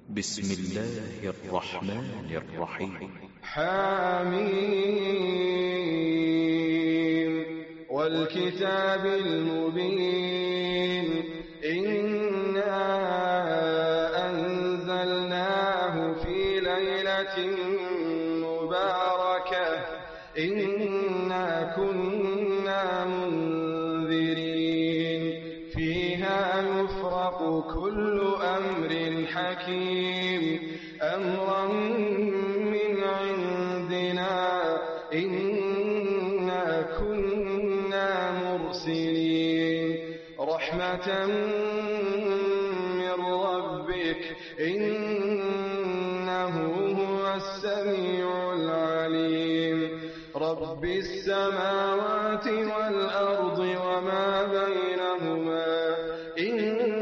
بسم الله الرحمن الرحيم. حميم والكتاب المبين إنا أنزلناه في ليلة مباركة إنا كنا منذرين فيها يفرق كل أمر حكيم أمرا من عندنا إنا كنا مرسلين رحمة من ربك إنه هو السميع العليم رب السماوات والأرض وما بينهما إن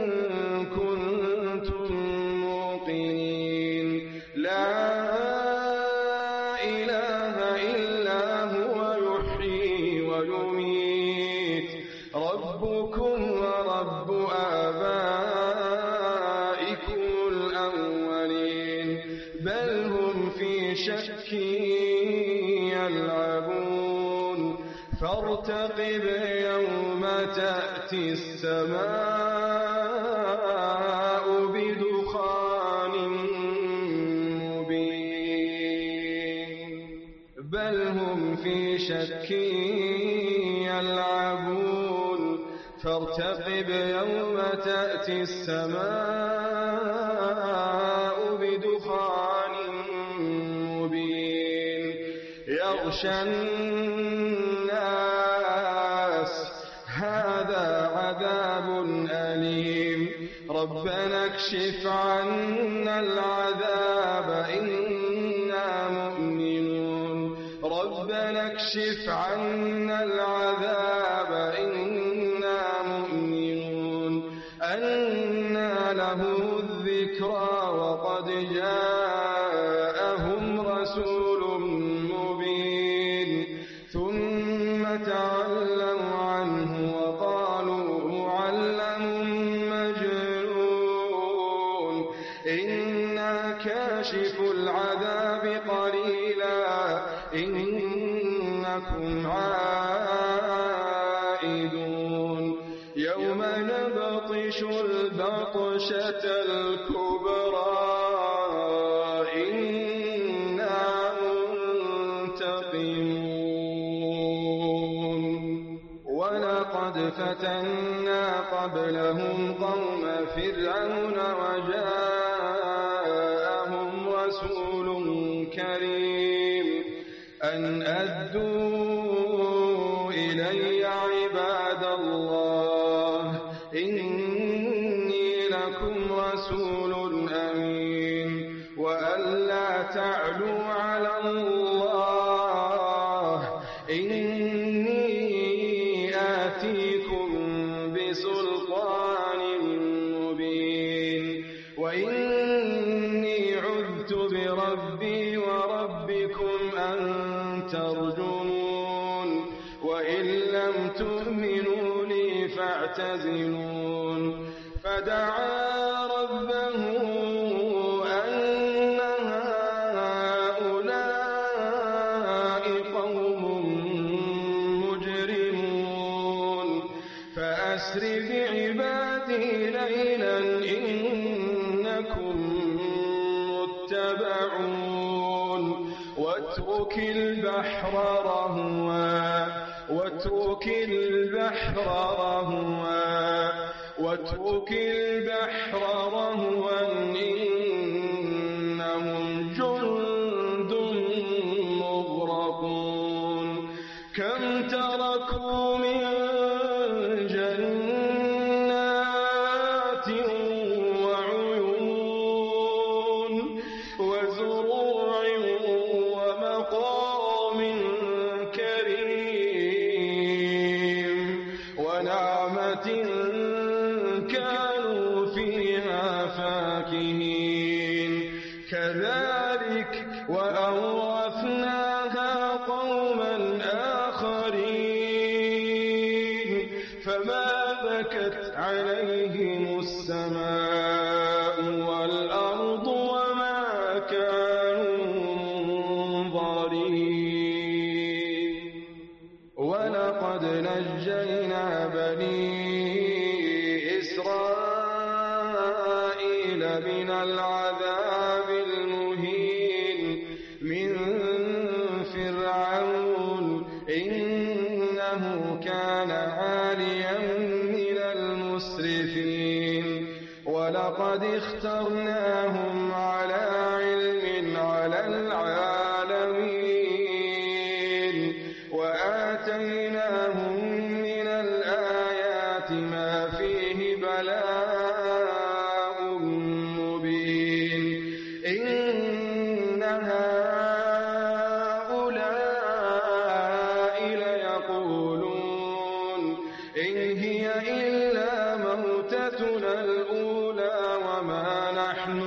كنتم موقنين لا إله إلا هو يحيي ويميت ربكم ورب آبائكم الأولين بل هم في شك يلعبون فارتقب يوم تأتي السماء بدخان مبين بل هم في شك يلعبون فارتقب يوم تأتي السماء بدخان مبين يغشى الناس هذا عذاب أليم ربنا اكشف عنا العذاب إنا مؤمنون ربنا اكشف عنا العذاب إنا مؤمنون أنى له الذكرى وقد جاءهم رسول مبين ثم تولوا عنه وقالوا معلم مجنون إنا كاشف العذاب قليلا إنكم عائدون يوم نبطش البطشة الكبرى إنا منتقمون ولقد فتنا قبلهم قوم فرعون وجاءهم رسول كريم أن أدوا إلي عباد الله إني لكم رسول أمين وأن لا تعلوا على الله إني آتيكم بسلطان مبين وإني عذت بربي وربكم أن ترجمون وإن لم تؤمنوا لي فاعتزلون فدعا ربه أن هؤلاء قوم مجرمون فأسر بعبادي ليلا إنكم متبعون واترك البحر رهوا إنهم جند مغرقون كم تركوا من جنات وعيون وزروع ومقام كريم ونعمة كانوا فيها فاكهين كذلك وأورثناها قوما آخرين فما بكت عليهم السماء والأرض من العذاب المهين من فرعون إنه كان عاليا من المسرفين ولقد اخترناهم على علم على العالمين وآتيناهم من الآيات ما فيه بلاء مبين إن هؤلاء ليقولون إن هي إلا موتتنا الأولى وما نحن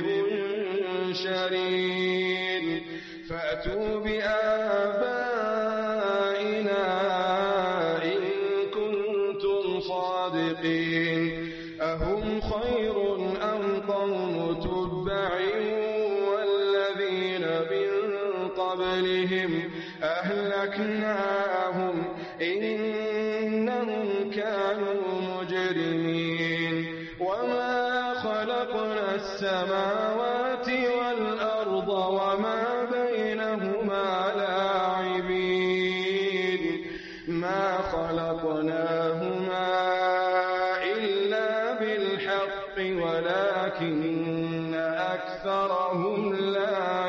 بمنشرين فأتوا بآبائنا إن كنتم صادقين أهم خير أم قوم تبع والذين من قبلهم أهلكناهم إنهم كانوا مجرمين وما خلقنا السماوات والأرض وما بينهما لاعبين ما خلقناهما إلا بالحق ولكن أكثرهم لا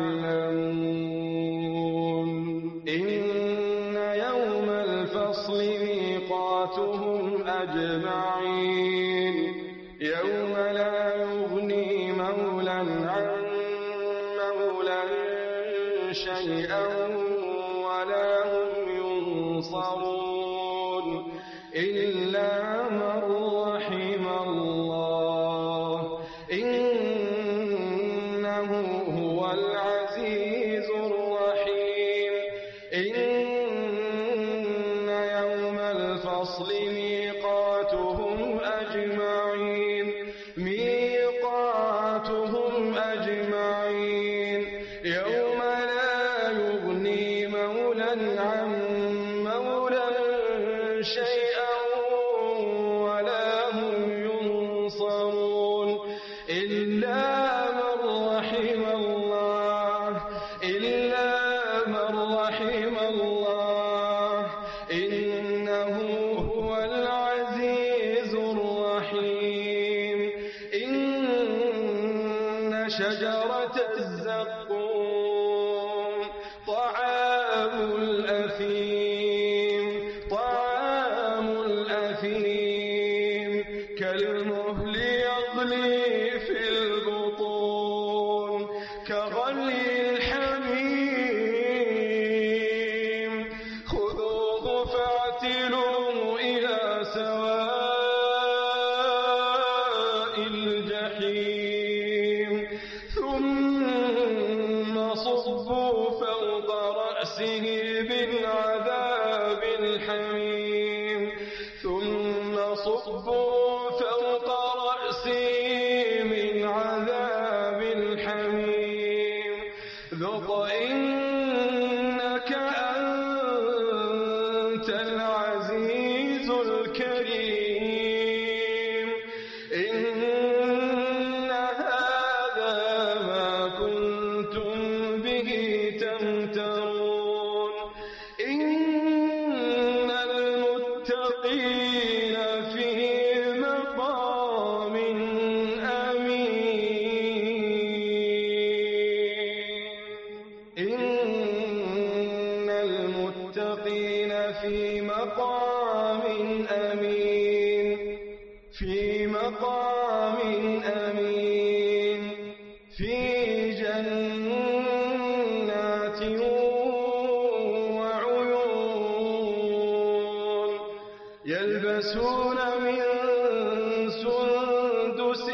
يعلمون إن يوم الفصل ميقاتهم أجمعين يوم لا يغني مولى عن مولى شيئا ولا هم ينصرون إلا من رحم الله إنه هو العزيز الرحيم إن يوم الفصل ميقاتهم أجمعين يوم لا يغني مولى عن مولى شيئا ولا هم ينصرون إلا من رحم الله إنه هو العزيز الرحيم إن شجرة الزقوم طعام الأثيم كالمهل يغلي في البطون كغلي الحميم خذوه فاعتلوه إلى سواء الجحيم ثم صبوا فوق رأسه من عذاب الحميم ذق إنك أنت العزيز الكريم إن هذا ما كنتم به تمترون إن المتقين في مقام أمين إن المتقين في مقام أمين في جنات وعيون يلبسون من سندس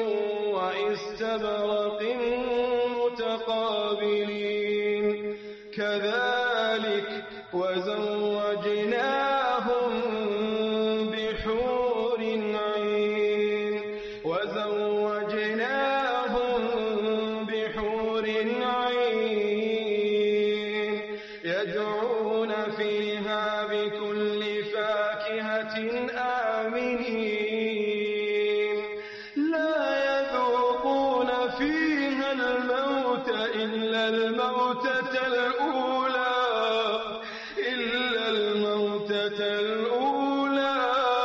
وإستبرق متقابلين كذلك وزوجناهم بحور عين يدعون فيها بكل فاكهة آمنين لا يذوقون إلا الموتة الأولى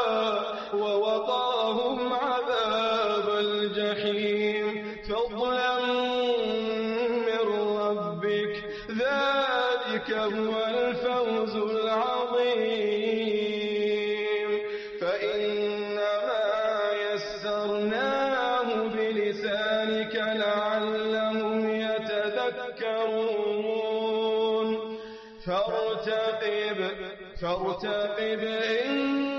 ووقاهم عذاب الجحيم فضلا من ربك ذلك هو الفوز العظيم فإنما يسرناه بلسانك لعلهم يتذكرون فارتقب